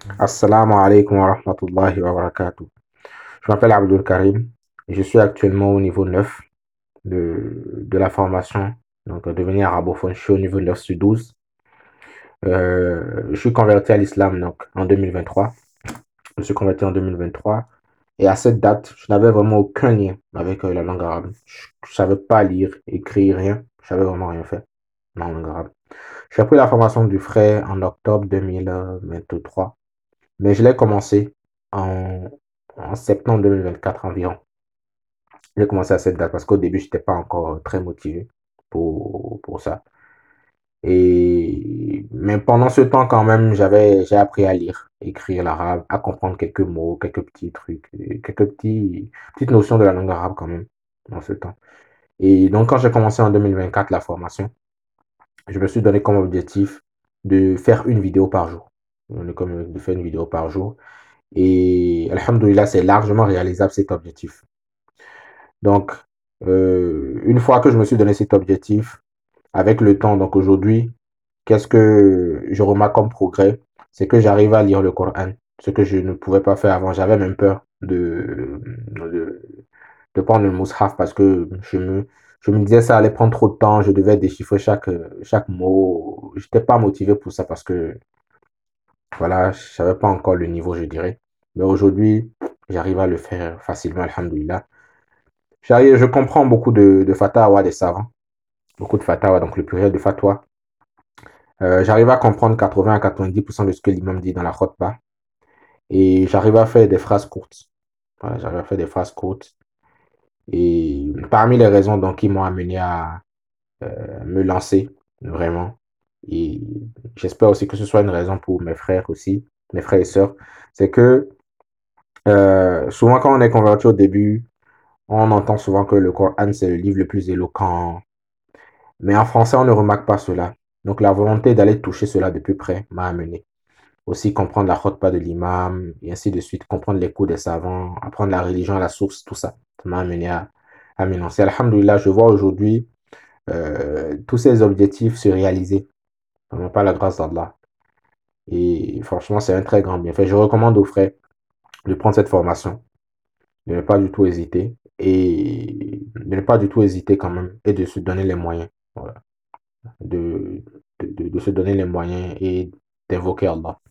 Assalamu alaikum wa rahmatullahi wa barakatuh. Je m'appelle Abdul Karim et je suis actuellement au niveau 9 de la formation, donc devenir arabophone. Je suis au niveau 9 sur 12. Je suis converti à l'islam donc en 2023. Je suis converti en 2023 et à cette date, je n'avais vraiment aucun lien avec la langue arabe. Je ne savais pas lire, écrire, rien. Je savais vraiment rien faire dans la langue arabe. J'ai appris la formation du frère en octobre 2023. Mais je l'ai commencé en, en septembre 2024 environ. J'ai commencé à cette date parce qu'au début, je n'étais pas encore très motivé pour ça. Mais pendant ce temps, quand même, j'ai appris à lire, écrire l'arabe, à comprendre quelques mots, quelques petits trucs, petites notions de la langue arabe quand même, dans ce temps. Et donc, quand j'ai commencé en 2024 la formation, je me suis donné comme objectif de faire une vidéo par jour. Comme de faire une vidéo par jour. Et Alhamdoulilah, c'est largement réalisable cet objectif. Donc, une fois que je me suis donné cet objectif, avec le temps, donc aujourd'hui, qu'est-ce que je remarque comme progrès? C'est que j'arrive à lire le Coran, ce que je ne pouvais pas faire avant. J'avais même peur de prendre le mushaf parce que je me disais ça allait prendre trop de temps, je devais déchiffrer chaque mot. Je n'étais pas motivé pour ça parce que voilà, je savais pas encore le niveau, je dirais. Mais aujourd'hui, j'arrive à le faire facilement, alhamdoulilah. Je comprends beaucoup de fatawa des savants, beaucoup de fatawa, donc le pluriel de fatwa. J'arrive à comprendre 80 à 90% de ce que l'imam dit dans la khutbah. Et j'arrive à faire des phrases courtes. Voilà, j'arrive à faire des phrases courtes. Et parmi les raisons donc, qui m'ont amené à me lancer, vraiment. Et j'espère aussi que ce soit une raison pour mes frères aussi, mes frères et sœurs. C'est que souvent, quand on est converti au début, on entend souvent que le Coran, c'est le livre le plus éloquent. Mais en français, on ne remarque pas cela. Donc, la volonté d'aller toucher cela de plus près m'a amené. Aussi comprendre la khutbah de l'imam, et ainsi de suite, comprendre les cours des savants, apprendre la religion à la source, tout ça. Ça m'a amené à m'y lancer. Alhamdoulilah, je vois aujourd'hui tous ces objectifs se réaliser. Vraiment pas la grâce d'Allah. Et franchement, c'est un très grand bienfait. Je recommande aux frères de prendre cette formation, de ne pas du tout hésiter et de ne pas du tout hésiter quand même et de se donner les moyens. Voilà. De se donner les moyens et d'invoquer Allah.